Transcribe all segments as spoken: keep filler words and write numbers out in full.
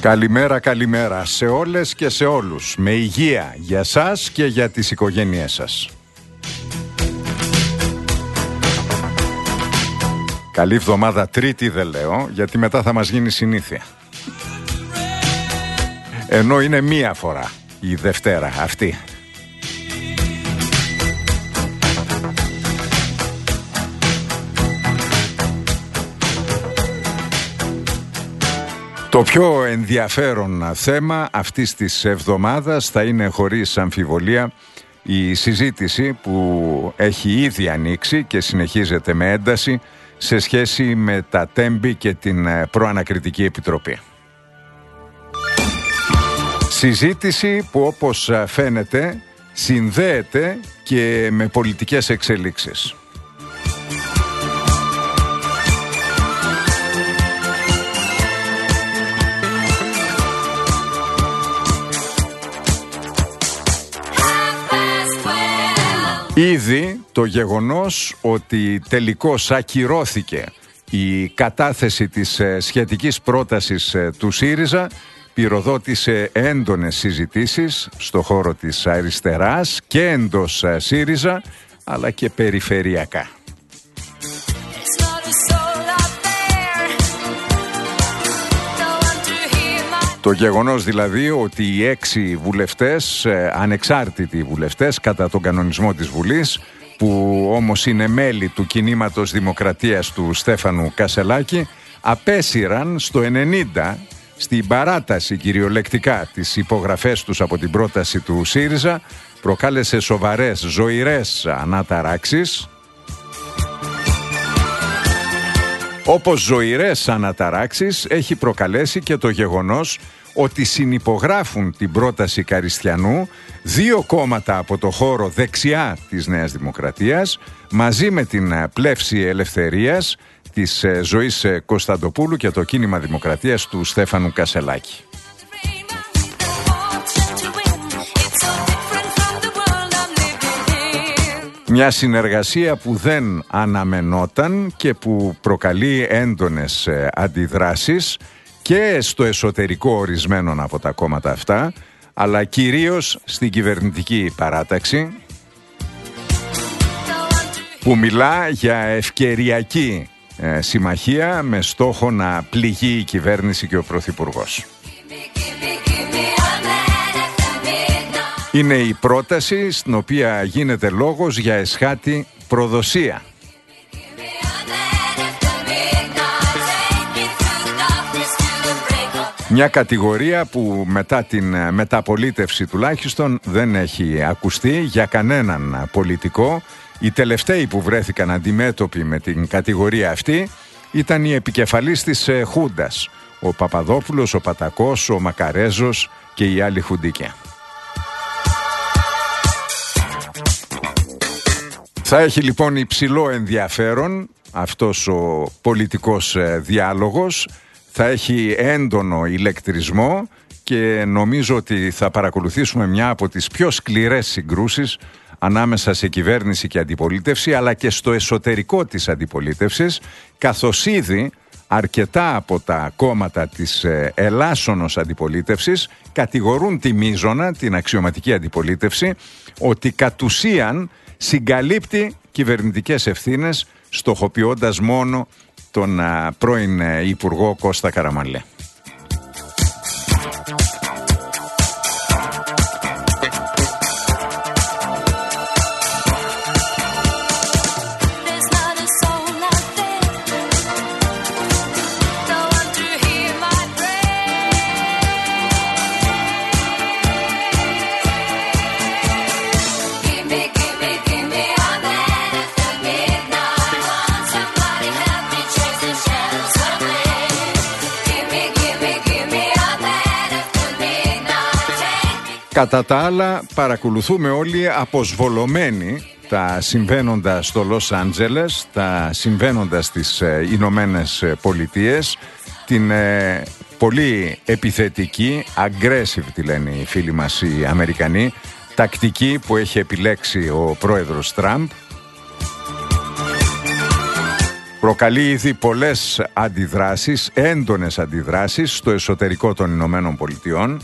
Καλημέρα, καλημέρα σε όλες και σε όλους. Με υγεία για σας και για τις οικογένειές σας. Καλή εβδομάδα, Τρίτη δεν λέω, γιατί μετά θα μας γίνει συνήθεια. Ενώ είναι μία φορά η Δευτέρα αυτή. Το πιο ενδιαφέρον θέμα αυτής της εβδομάδας θα είναι χωρίς αμφιβολία η συζήτηση που έχει ήδη ανοίξει και συνεχίζεται με ένταση σε σχέση με τα τέμπη και την Προανακριτική Επιτροπή. Συζήτηση που, όπως φαίνεται, συνδέεται και με πολιτικές εξελίξεις. Ήδη το γεγονός ότι τελικώς ακυρώθηκε η κατάθεση της σχετικής πρότασης του ΣΥΡΙΖΑ πυροδότησε έντονες συζητήσεις στο χώρο της αριστεράς και εντός ΣΥΡΙΖΑ, αλλά και περιφερειακά. Το γεγονός δηλαδή ότι οι έξι βουλευτές, ανεξάρτητοι βουλευτές κατά τον κανονισμό της Βουλής, που όμως είναι μέλη του κινήματος Δημοκρατίας του Στέφανου Κασελάκη, απέσυραν στο ενενήντα στην παράταση κυριολεκτικά τις υπογραφές τους από την πρόταση του ΣΥΡΙΖΑ, προκάλεσε σοβαρές, ζωηρές αναταράξεις. Όπως ζωηρές αναταράξεις έχει προκαλέσει και το γεγονός ότι συνυπογράφουν την πρόταση Καριστιανού δύο κόμματα από το χώρο δεξιά της Νέας Δημοκρατίας μαζί με την Πλεύση Ελευθερίας της Ζωής Κωνσταντοπούλου και το κίνημα Δημοκρατίας του Στέφανου Κασελάκη. Μια συνεργασία που δεν αναμενόταν και που προκαλεί έντονες αντιδράσεις και στο εσωτερικό ορισμένων από τα κόμματα αυτά, αλλά κυρίως στην κυβερνητική παράταξη, που μιλά για ευκαιριακή ε, συμμαχία με στόχο να πληγεί η κυβέρνηση και ο Πρωθυπουργός. Είναι η πρόταση στην οποία γίνεται λόγος για εσχάτη προδοσία. Μια κατηγορία που μετά την μεταπολίτευση τουλάχιστον δεν έχει ακουστεί για κανέναν πολιτικό. Οι τελευταίοι που βρέθηκαν αντιμέτωποι με την κατηγορία αυτή ήταν οι επικεφαλής της Χούντας, ο Παπαδόπουλος, ο Πατακός, ο Μακαρέζος και οι άλλοι χουντικοί. Θα έχει λοιπόν υψηλό ενδιαφέρον αυτός ο πολιτικός διάλογος, θα έχει έντονο ηλεκτρισμό και νομίζω ότι θα παρακολουθήσουμε μια από τις πιο σκληρές συγκρούσεις ανάμεσα σε κυβέρνηση και αντιπολίτευση, αλλά και στο εσωτερικό της αντιπολίτευσης, καθώς ήδη αρκετά από τα κόμματα της ελάσσονος αντιπολίτευσης κατηγορούν τη μείζωνα, την αξιωματική αντιπολίτευση, ότι κατ' ουσίαν συγκαλύπτει κυβερνητικές ευθύνες, στοχοποιώντας μόνο τον α, πρώην Υπουργό Κώστα Καραμανλή. Κατά τα άλλα, παρακολουθούμε όλοι αποσβολωμένοι τα συμβαίνοντα στο Λος Άντζελες, τα συμβαίνοντα στις ε, Ηνωμένες Πολιτείες, την ε, πολύ επιθετική, aggressive τη λένε οι φίλοι μας οι Αμερικανοί, τακτική που έχει επιλέξει ο πρόεδρος Τραμπ, Προκαλεί ήδη πολλές αντιδράσεις, έντονες αντιδράσεις στο εσωτερικό των Ηνωμένων Πολιτειών.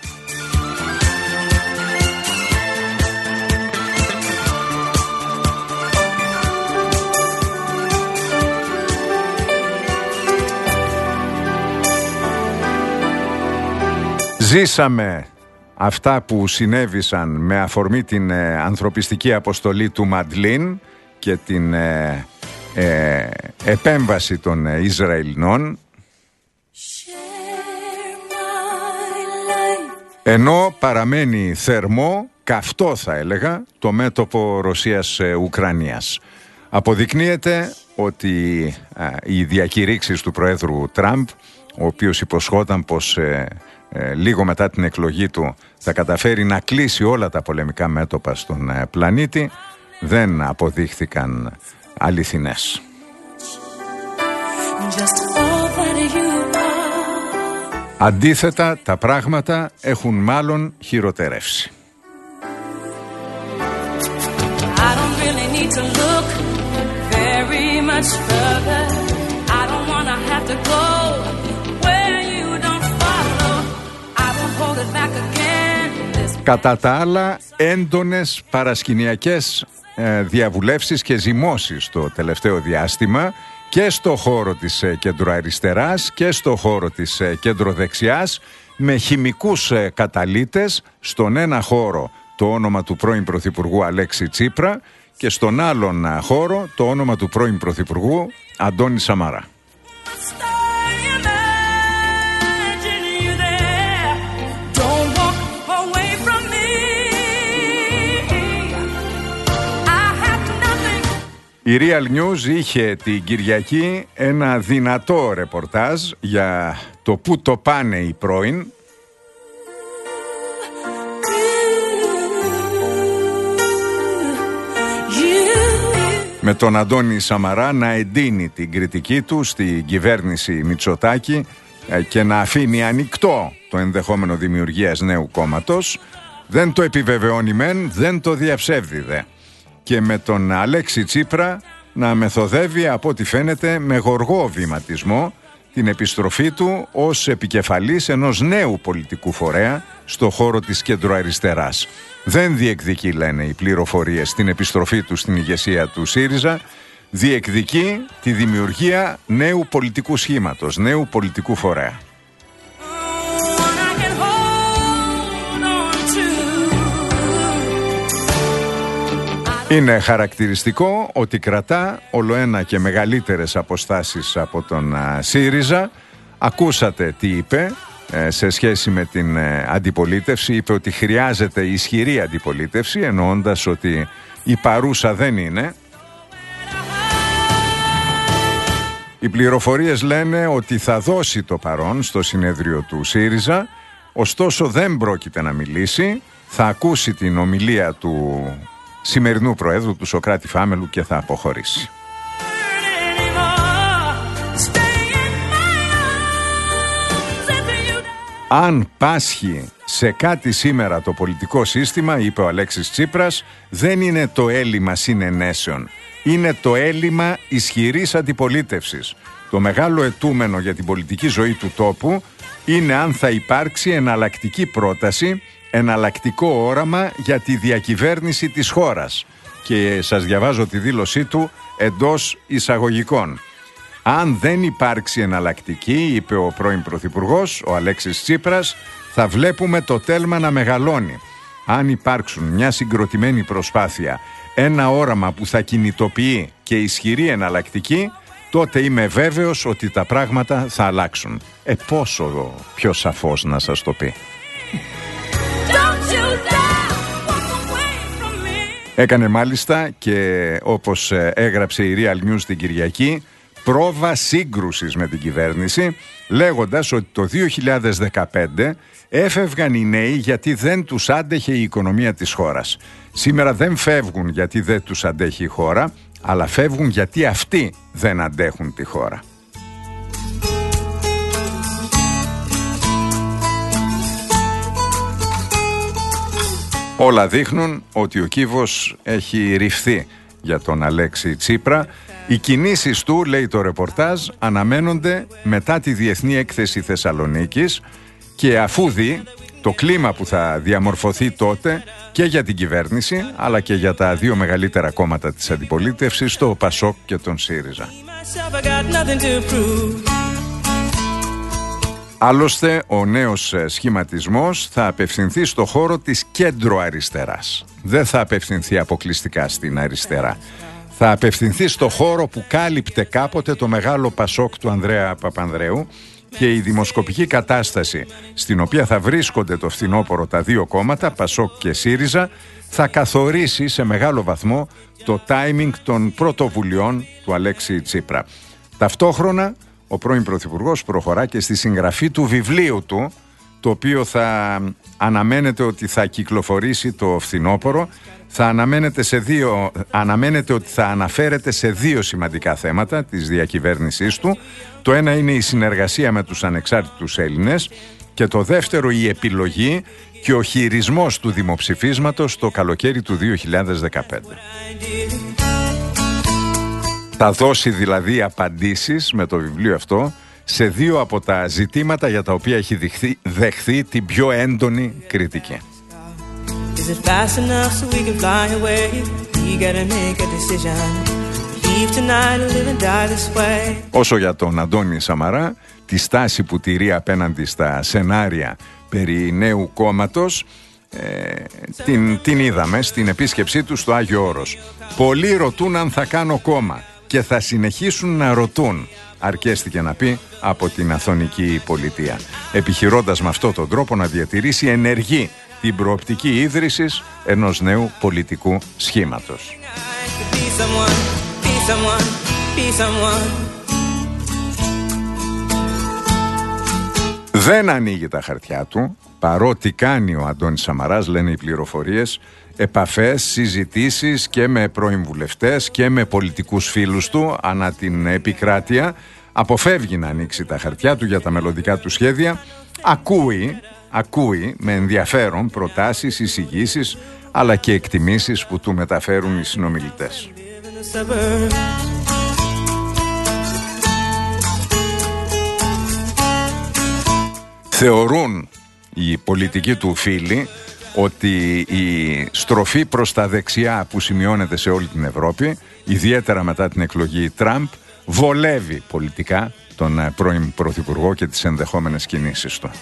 Ζήσαμε αυτά που συνέβησαν με αφορμή την ε, ανθρωπιστική αποστολή του Μαντλίν και την ε, ε, επέμβαση των ε, Ισραηλινών, ενώ παραμένει θερμό, καυτό θα έλεγα, το μέτωπο Ρωσίας-Ουκρανίας. Αποδεικνύεται ότι ε, οι διακηρύξεις του Προέδρου Τραμπ, ο οποίος υποσχόταν πως ε, ε, λίγο μετά την εκλογή του θα καταφέρει να κλείσει όλα τα πολεμικά μέτωπα στον ε, πλανήτη, δεν αποδείχθηκαν αληθινές. Αντίθετα, τα πράγματα έχουν μάλλον χειροτερεύσει. I don't really need to look very much further. I don't wanna have to go where you don't follow. I won't hold it back again. Κατά τα άλλα, έντονες παρασκηνιακές ε, διαβουλεύσεις και ζυμώσεις το τελευταίο διάστημα και στο χώρο της ε, κεντροαριστεράς και στο χώρο της ε, κεντροδεξιάς, με χημικούς ε, καταλύτες, στον ένα χώρο το όνομα του πρώην Πρωθυπουργού Αλέξη Τσίπρα και στον άλλον χώρο το όνομα του πρώην Πρωθυπουργού Αντώνη Σαμαρά. Η Real News είχε την Κυριακή ένα δυνατό ρεπορτάζ για το πού το πάνε οι πρώην, με τον Αντώνη Σαμαρά να εντείνει την κριτική του στην κυβέρνηση Μητσοτάκη και να αφήνει ανοιχτό το ενδεχόμενο δημιουργίας νέου κόμματος. Δεν το επιβεβαιώνει μεν, δεν το διαψεύδει δε. Και με τον Αλέξη Τσίπρα να μεθοδεύει, από ό,τι φαίνεται, με γοργό βηματισμό την επιστροφή του ως επικεφαλής ενός νέου πολιτικού φορέα στο χώρο της κεντροαριστεράς. Δεν διεκδικεί, λένε οι πληροφορίες, την επιστροφή του στην ηγεσία του ΣΥΡΙΖΑ, διεκδικεί τη δημιουργία νέου πολιτικού σχήματος, νέου πολιτικού φορέα. Είναι χαρακτηριστικό ότι κρατά ολοένα και μεγαλύτερες αποστάσεις από τον ΣΥΡΙΖΑ. Ακούσατε τι είπε σε σχέση με την αντιπολίτευση. Είπε ότι χρειάζεται ισχυρή αντιπολίτευση, εννοώντας ότι η παρούσα δεν είναι. Οι πληροφορίες λένε ότι θα δώσει το παρόν στο συνέδριο του ΣΥΡΙΖΑ, ωστόσο δεν πρόκειται να μιλήσει. Θα ακούσει την ομιλία του σημερινού Προέδρου, του Σωκράτη Φάμελου, και θα αποχωρήσει. Αν πάσχει σε κάτι σήμερα το πολιτικό σύστημα, είπε ο Αλέξης Τσίπρας, δεν είναι το έλλειμμα συνενέσεων, είναι το έλλειμμα ισχυρής αντιπολίτευσης. Το μεγάλο αιτούμενο για την πολιτική ζωή του τόπου είναι αν θα υπάρξει εναλλακτική πρόταση, εναλλακτικό όραμα για τη διακυβέρνηση της χώρας. Και σας διαβάζω τη δήλωσή του εντός εισαγωγικών. Αν δεν υπάρξει εναλλακτική, είπε ο πρώην Πρωθυπουργός, ο Αλέξης Τσίπρας, θα βλέπουμε το τέλμα να μεγαλώνει. Αν υπάρξουν μια συγκροτημένη προσπάθεια, ένα όραμα που θα κινητοποιεί και ισχυρή εναλλακτική, τότε είμαι βέβαιος ότι τα πράγματα θα αλλάξουν. Ε, πόσο πιο σαφώς να σας το πει. Έκανε μάλιστα και, όπως έγραψε η Real News την Κυριακή, πρόβα σύγκρουσης με την κυβέρνηση, λέγοντας ότι το δύο χιλιάδες δεκαπέντε έφευγαν οι νέοι γιατί δεν τους άντεχε η οικονομία της χώρας. Σήμερα δεν φεύγουν γιατί δεν τους αντέχει η χώρα, αλλά φεύγουν γιατί αυτοί δεν αντέχουν τη χώρα. Όλα δείχνουν ότι ο κύβος έχει ρυφθεί για τον Αλέξη Τσίπρα. Οι κινήσεις του, λέει το ρεπορτάζ, αναμένονται μετά τη Διεθνή Έκθεση Θεσσαλονίκης και αφού δει το κλίμα που θα διαμορφωθεί τότε και για την κυβέρνηση αλλά και για τα δύο μεγαλύτερα κόμματα της αντιπολίτευσης, το ΠΑΣΟΚ και τον ΣΥΡΙΖΑ. Άλλωστε, ο νέος σχηματισμός θα απευθυνθεί στο χώρο της κέντρο αριστεράς. Δεν θα απευθυνθεί αποκλειστικά στην αριστερά. Θα απευθυνθεί στο χώρο που κάλυπτε κάποτε το μεγάλο ΠΑΣΟΚ του Ανδρέα Παπανδρέου και η δημοσκοπική κατάσταση στην οποία θα βρίσκονται το φθινόπωρο τα δύο κόμματα, ΠΑΣΟΚ και ΣΥΡΙΖΑ, θα καθορίσει σε μεγάλο βαθμό το timing των πρωτοβουλειών του Αλέξη Τσίπρα. Ταυτόχρονα, ο πρώην Πρωθυπουργός προχωρά και στη συγγραφή του βιβλίου του, το οποίο θα αναμένεται ότι θα κυκλοφορήσει το φθινόπωρο. Θα αναμένεται, σε δύο, αναμένεται ότι θα αναφέρεται σε δύο σημαντικά θέματα της διακυβέρνησής του. Το ένα είναι η συνεργασία με τους ανεξάρτητους Έλληνες και το δεύτερο η επιλογή και ο χειρισμός του δημοψηφίσματος το καλοκαίρι του δύο χιλιάδες δεκαπέντε. Θα δώσει δηλαδή απαντήσεις με το βιβλίο αυτό σε δύο από τα ζητήματα για τα οποία έχει δεχθεί, δεχθεί την πιο έντονη κριτική. Όσο για τον Αντώνη Σαμαρά, τη στάση που τηρεί απέναντι στα σενάρια περί νέου κόμματος, ε, την, την είδαμε στην επίσκεψή του στο Άγιο Όρος. Πολλοί ρωτούν αν θα κάνω κόμμα και θα συνεχίσουν να ρωτούν, αρκέστηκε να πει από την Αθωνική Πολιτεία, επιχειρώντας με αυτόν τον τρόπο να διατηρήσει ενεργή την προοπτική ίδρυσης ενός νέου πολιτικού σχήματος. Δεν ανοίγει τα χαρτιά του, παρότι κάνει ο Αντώνης Σαμαράς, λένε οι πληροφορίες, επαφές, συζητήσεις και με πρώην βουλευτές και με πολιτικούς φίλους του ανά την επικράτεια. Αποφεύγει να ανοίξει τα χαρτιά του για τα μελλοντικά του σχέδια. Ακούει, ακούει με ενδιαφέρον προτάσεις, εισηγήσεις αλλά και εκτιμήσεις που του μεταφέρουν οι συνομιλητές. Θεωρούν οι πολιτικοί του φίλοι ότι η στροφή προς τα δεξιά που σημειώνεται σε όλη την Ευρώπη, ιδιαίτερα μετά την εκλογή Τραμπ, βολεύει πολιτικά τον πρώην Πρωθυπουργό και τις ενδεχόμενες κινήσεις του.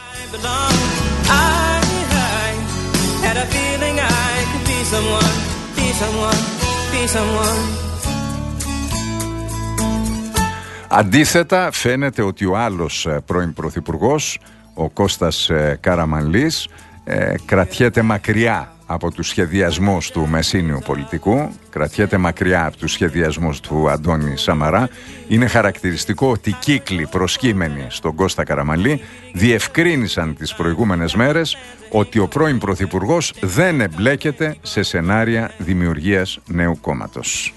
Αντίθετα, φαίνεται ότι ο άλλος πρώην Πρωθυπουργός, ο Κώστας Καραμανλής, ε, κρατιέται μακριά από τους σχεδιασμούς του μεσίνιου πολιτικού, κρατιέται μακριά από τους σχεδιασμούς του Αντώνη Σαμαρά. Είναι χαρακτηριστικό ότι οι κύκλοι προσκύμενοι στον Κώστα Καραμανλή διευκρίνησαν τις προηγούμενες μέρες ότι ο πρώην Πρωθυπουργός δεν εμπλέκεται σε σενάρια δημιουργίας νέου κόμματος.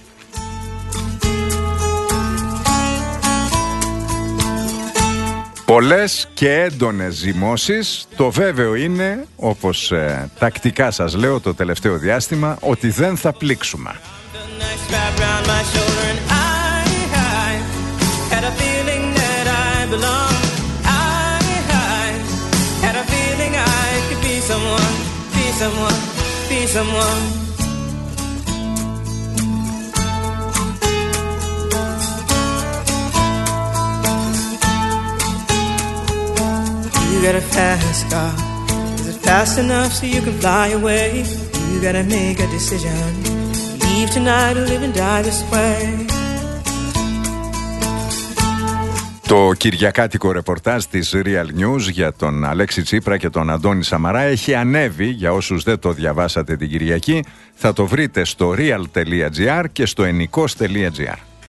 Πολλές και έντονες ζυμώσεις. Το βέβαιο είναι, όπως ε, τακτικά σας λέω το τελευταίο διάστημα, ότι δεν θα πλήξουμε. You got a fast car. Is it fast enough so you can fly away? You gotta make a decision. Leave tonight or live and die this way. Το κυριακάτικο ρεπορτάζ της Real News για τον Αλέξη Τσίπρα και τον Αντώνη Σαμαρά έχει ανέβει. Για όσους δεν το διαβάσατε την Κυριακή, θα το βρείτε στο real τελεία gr και στο ενικός τελεία gr.